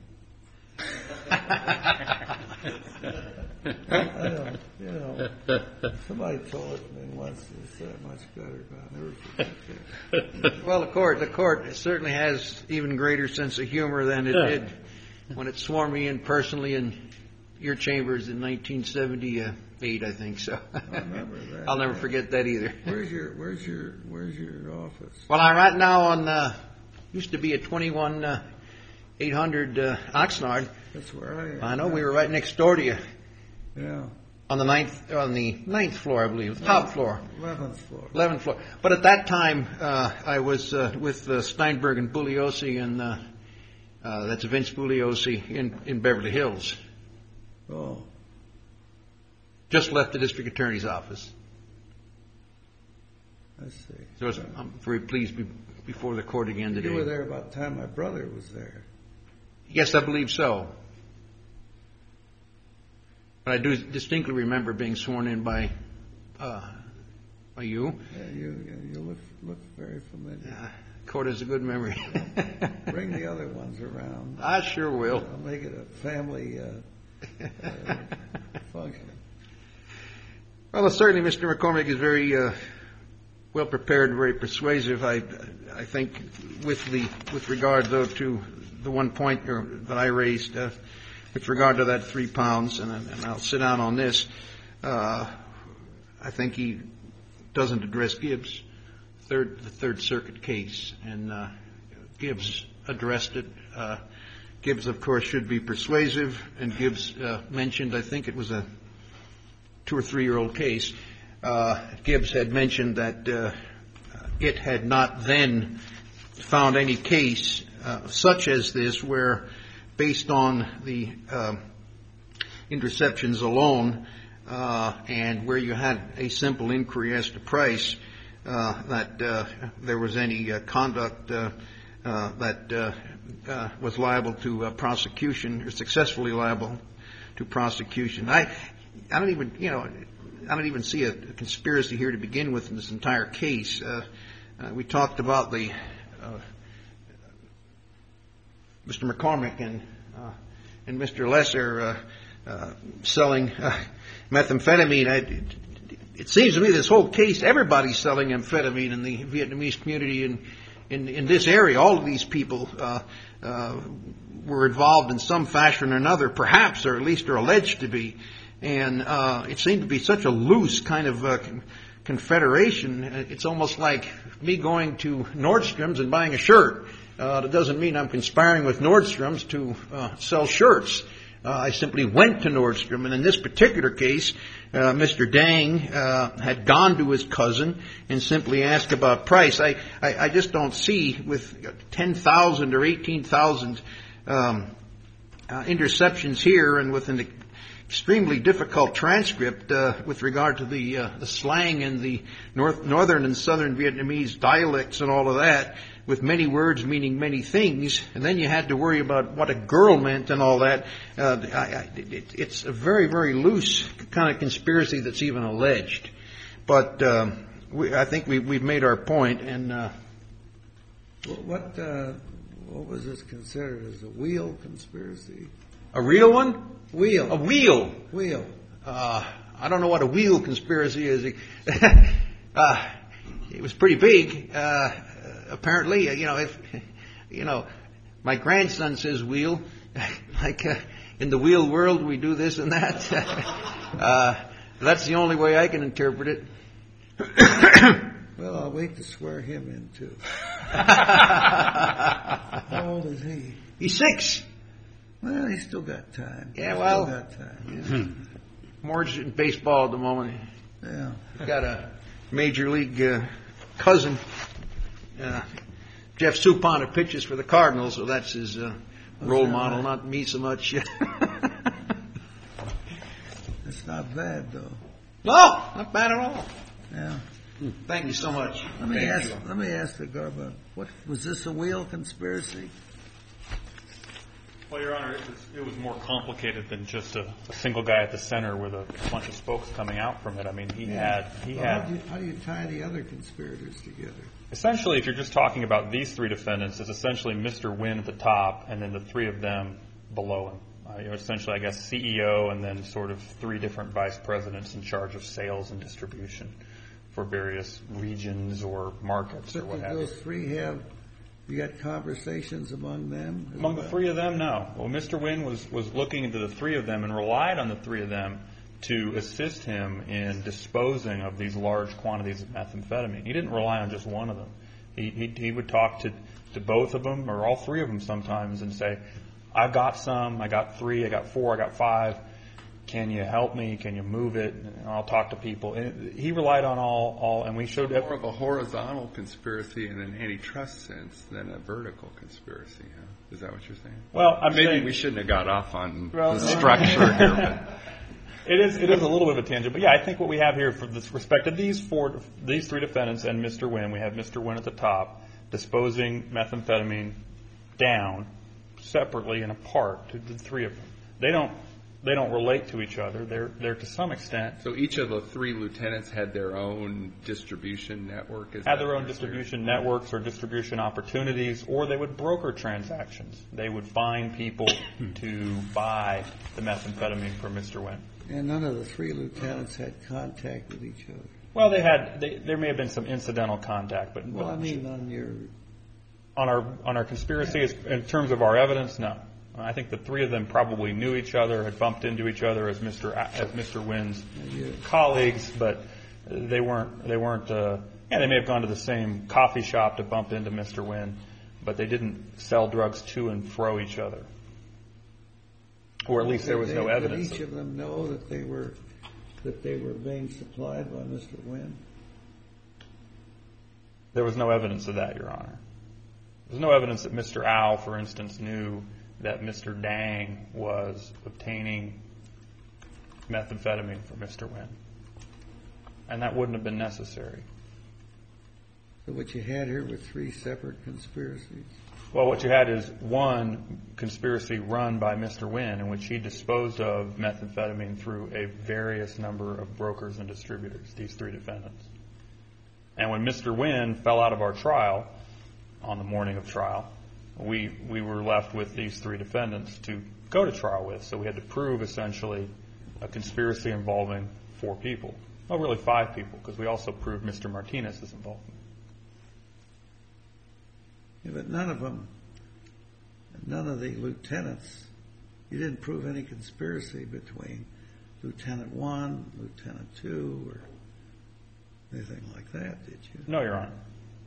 I don't, you know, somebody told it to me once. They said it much better, but I'll never forget that. Well, the court, the court certainly has even greater sense of humor than it did when it swore me in personally in your chambers in nineteen seventy-eight, I think. So I remember that. I'll never forget that either. Where's your Where's your Where's your office? Well, I'm right now on uh, used to be at twenty-one uh, eight hundred uh, Oxnard. That's where I am. I know we were right next door to you. Yeah. On the ninth, on the ninth floor, I believe, the top floor. Eleventh floor. Eleventh floor. But at that time, uh, I was uh, with uh, Steinberg and Bugliosi, and uh, uh, that's Vince Bugliosi in, in Beverly Hills. Oh. Just left the district attorney's office. I see. So it's, I'm very pleased to be before the court again today. You were there about the time my brother was there. Yes, I believe so. But I do distinctly remember being sworn in by, uh, by you. Yeah, you you look look very familiar. Uh, court has a good memory. Bring the other ones around. I sure will. I'll make it a family uh, uh, function. Well, certainly, Mister McCormick is very uh, well prepared, very persuasive. I I think with the with regard though to the one point that I raised. Uh, With regard to that three pounds, and, and I'll sit down on this, uh, I think he doesn't address Gibbs, third, the Third Circuit case, and uh, Gibbs addressed it. Uh, Gibbs, of course, should be persuasive, and Gibbs uh, mentioned, I think it was a two or three year old case. Uh, Gibbs had mentioned that uh, it had not then found any case uh, such as this where, based on the uh, interceptions alone, uh, and where you had a simple inquiry as to price, uh, that uh, there was any uh, conduct uh, uh, that uh, uh, was liable to uh, prosecution, or successfully liable to prosecution. I, I don't even, you know, I don't even see a, a conspiracy here to begin with in this entire case. Uh, uh, we talked about the uh, Mister McCormick and uh, and Mister Lesser uh, uh, selling uh, methamphetamine. I, it, it seems to me this whole case, everybody's selling amphetamine in the Vietnamese community in in, in this area. All of these people uh, uh, were involved in some fashion or another, perhaps, or at least are alleged to be. And uh, it seemed to be such a loose kind of uh, con- confederation. It's almost like me going to Nordstrom's and buying a shirt. Uh, that doesn't mean I'm conspiring with Nordstrom's to uh, sell shirts. Uh, I simply went to Nordstrom, and in this particular case, uh, Mister Dang uh, had gone to his cousin and simply asked about price. I, I, I just don't see with ten thousand or eighteen thousand um, uh, interceptions here, and with an extremely difficult transcript uh, with regard to the uh, the slang and the north, northern and southern Vietnamese dialects and all of that, with many words meaning many things, and then you had to worry about what a girl meant and all that. Uh, I, I, it, it's a very, very loose kind of conspiracy that's even alleged. But um, we, I think we, we've made our point. And uh, what uh, what was this considered as a wheel conspiracy? A real one? Wheel. A wheel. Wheel. Uh, I don't know what a wheel conspiracy is. uh, it was pretty big. Uh, apparently, you know, if, you know, my grandson says wheel, like uh, in the wheel world we do this and that. uh, that's the only way I can interpret it. Well, I'll wait to swear him in too. How old is he? He's six. Well, he's still got time. Yeah, he's well, still got time. More in baseball at the moment. Yeah. He's got a major league uh, cousin, uh, Jeff Suppan, who pitches for the Cardinals, so that's his uh, role that model, right? not me so much. It's not bad though. No, not bad at all. Yeah. Thank you so much. Let me Thank ask. you. Let me ask the government. What was this a wheel conspiracy? Well, Your Honor, it was, it was more complicated than just a, a single guy at the center with a bunch of spokes coming out from it. I mean, he Yeah. had he Well, had. How do, you, how do you tie the other conspirators together? Essentially, if you're just talking about these three defendants, it's essentially Mister Wynn at the top, and then the three of them below him. Uh, you know, essentially, I guess C E O, and then sort of three different vice presidents in charge of sales and distribution for various regions or markets or But what did have you. those three have? You got conversations among them? as Among the well? three of them, no. Well, Mister Wynn was, was looking into the three of them and relied on the three of them to assist him in disposing of these large quantities of methamphetamine. He didn't rely on just one of them. He, he, he would talk to, to both of them or all three of them sometimes and say, I got some, I got three, I got four, I got five. Can you help me? Can you move it? And I'll talk to people. And he relied on all, all and we showed More of a horizontal conspiracy in an antitrust sense than a vertical conspiracy. Huh? Is that what you're saying? Well, I'm Maybe saying, we shouldn't have got off on Well, the no. structure here. But It is it is a little bit of a tangent, but yeah, I think what we have here for this respect to these four, these three defendants and Mister Wynn, we have Mister Wynn at the top disposing methamphetamine down separately and apart to the three of them. They don't they don't relate to each other. They're they're to some extent so each of the three lieutenants had their own distribution network. Is had that their own what you're saying? distribution networks or distribution opportunities, or they would broker transactions. They would find people to buy the methamphetamine for Mister Wynn. And none of the three lieutenants had contact with each other. Well, they had. They, there may have been some incidental contact, but Well, I mean, on your on our on our conspiracy, as- in terms of our evidence, no. I think the three of them probably knew each other, had bumped into each other as Mister A- as Mister Wynn's you, colleagues, but they weren't. They weren't. Uh, yeah, they may have gone to the same coffee shop to bump into Mister Wynn, but they didn't sell drugs to and fro each other, or at least there was did no they- evidence. Did each of them know that they were that they were being supplied by Mister Wynn? There was no evidence of that, Your Honor. There's no evidence that Mister Al, for instance, knew that Mister Dang was obtaining methamphetamine for Mister Wynn. And that wouldn't have been necessary. So what you had here were three separate conspiracies. Well, what you had is one conspiracy run by Mister Wynn in which he disposed of methamphetamine through a various number of brokers and distributors, these three defendants. And when Mister Wynn fell out of our trial on the morning of trial, we we were left with these three defendants to go to trial with. So we had to prove essentially a conspiracy involving four people. Well, really five people, because we also proved Mister Martinez's involvement. Yeah, but none of them, none of the lieutenants, you didn't prove any conspiracy between Lieutenant One, Lieutenant Two, or anything like that, did you? No, Your Honor.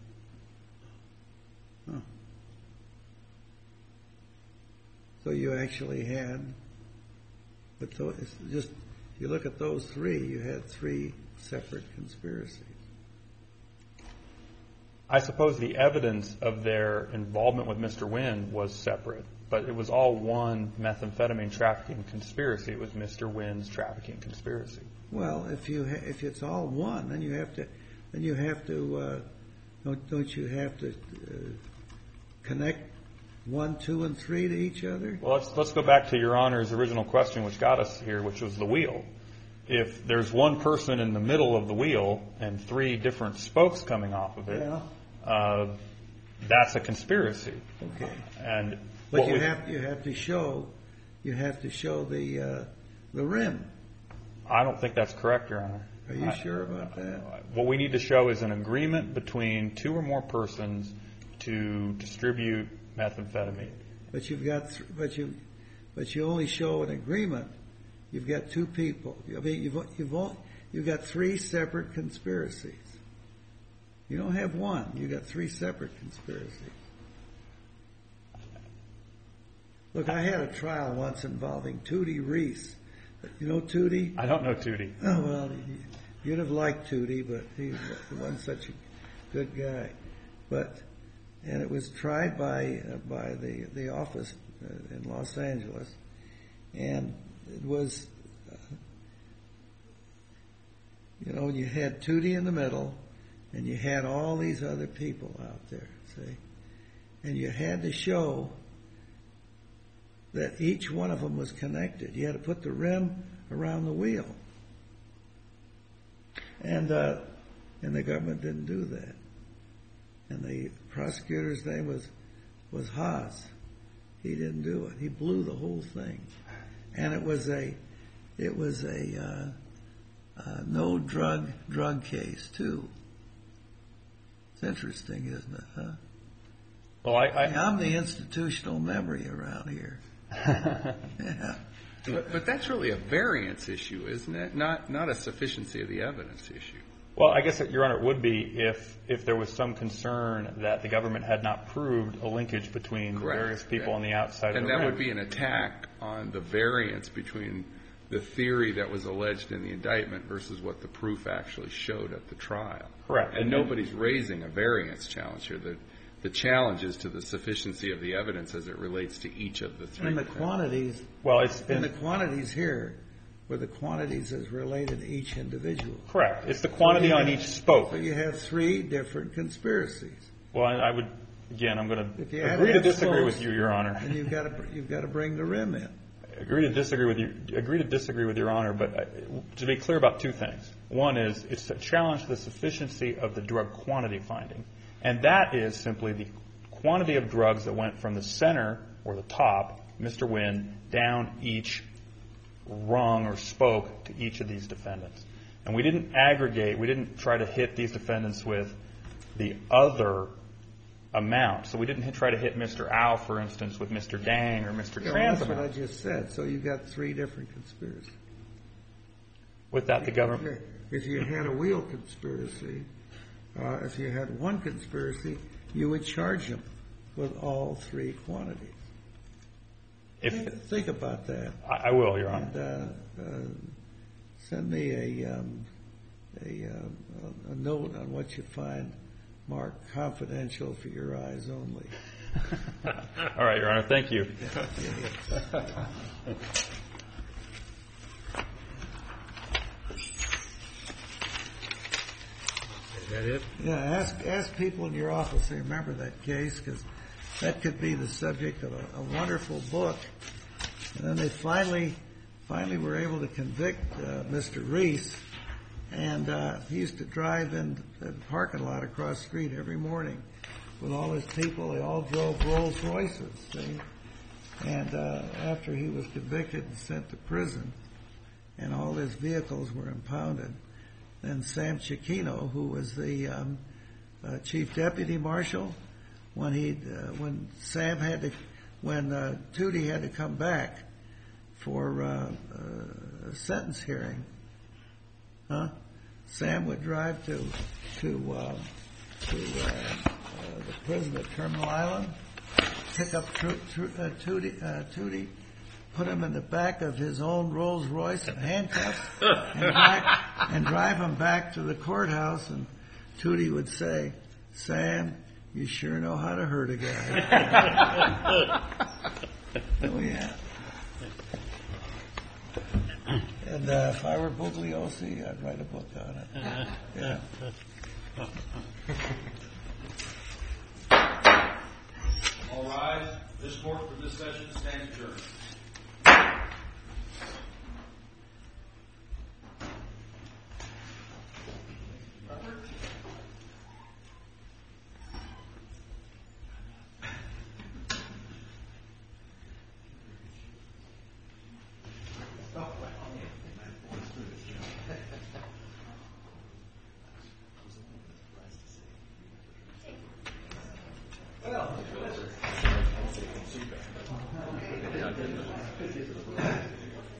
Huh. So you actually had, but those, it's just, if you look at those three, you had three separate conspiracies. I suppose the evidence of their involvement with Mister Wynn was separate, but it was all one methamphetamine trafficking conspiracy. It was Mister Wynn's trafficking conspiracy. Well, if you ha- if it's all one, then you have to, then you have to, uh, don't don't you have to uh, connect one, two, and three to each other? Well, let's let's go back to Your Honor's original question, which got us here, which was the wheel. If there's one person in the middle of the wheel and three different spokes coming off of it, Yeah. uh, that's a conspiracy. Okay. And But what you we- have you have to show, you have to show the uh, the rim. I don't think that's correct, Your Honor. Are you I- sure about that? What we need to show is an agreement between two or more persons to distribute methamphetamine. But you've got, th- but you, but you only show an agreement. You've got two people. I mean, you've you've all, you've got three separate conspiracies. You don't have one. You've got three separate conspiracies. Look, I had a trial once involving Tootie Reese. You know Tootie? I don't know Tootie. Oh, well, you'd have liked Tootie, but he wasn't such a good guy. But and it was tried by uh, by the the office uh, in Los Angeles, and it was, uh, you know, you had Tootie in the middle, and you had all these other people out there, see, and you had to show that each one of them was connected. You had to put the rim around the wheel. And uh, and the government didn't do that. And the prosecutor's name was was Haas. He didn't do it. He blew the whole thing. And it was a it was a uh, uh, no drug drug case too. It's interesting, isn't it? Huh? Well, I, I, I'm the institutional memory around here. Yeah. But, but that's really a variance issue, isn't it? Not not a sufficiency of the evidence issue. Well, I guess, Your Honor, it would be if if there was some concern that the government had not proved a linkage between Correct. the various people on the outside and of the that rim. would be an attack on the variance between the theory that was alleged in the indictment versus what the proof actually showed at the trial. Correct. And nobody's raising a variance challenge here. The, the challenge is to the sufficiency of the evidence as it relates to each of the three. And the quantities, Well, it's and the been, quantities here were the quantities as related to each individual. correct. It's the quantity So you on have- each spoke. So you have three different conspiracies. Well, I I would, again, I'm going If to you had agree to that disagree close, with you, Your Honor. And you've got to you've got to bring the rim in. Agree to disagree with you. Agree to disagree with Your Honor, but uh, to be clear about two things. One is it's a challenge to the sufficiency of the drug quantity finding, and that is simply the quantity of drugs that went from the center or the top, Mister Wynn, down each rung or spoke to each of these defendants. And we didn't aggregate. We didn't try to hit these defendants with the other amount. So we didn't hit, try to hit Mister Au, for instance, with Mister Dang or Mister Yeah, well, Trans that's what I amount. just said. So you've got three different conspiracies. With that, the government. If you had a wheel conspiracy, uh, if you had one conspiracy, you would charge them with all three quantities. If Think about that. I, I will, Your Honor. And uh, uh, send me a um, a, uh, a note on what you find marked confidential for your eyes only. All right, Your Honor. Thank you. Is that it? Yeah, ask ask people in your office to remember that case, because that could be the subject of a, a wonderful book. And then they finally finally were able to convict uh, Mister Reese, and uh, he used to drive in the parking lot across the street every morning with all his people. They all drove Rolls Royces, see? And uh, after he was convicted and sent to prison, and all his vehicles were impounded, then Sam Cicchino, who was the um, uh, chief deputy marshal, when he uh, when Sam had to when uh, Tootie had to come back for uh, uh, a sentence hearing, huh? Sam would drive to to uh, to uh, uh, the prison at Terminal Island, pick up tr- tr- uh, Tootie, uh, Tootie, put him in the back of his own Rolls Royce and handcuffs, and drive, and drive him back to the courthouse. And Tootie would say, "Sam, you sure know how to hurt a guy." Oh yeah. And uh, if I were Bugliosi, I'd write a book on it. Yeah. All rise. This court for this session stands adjourned.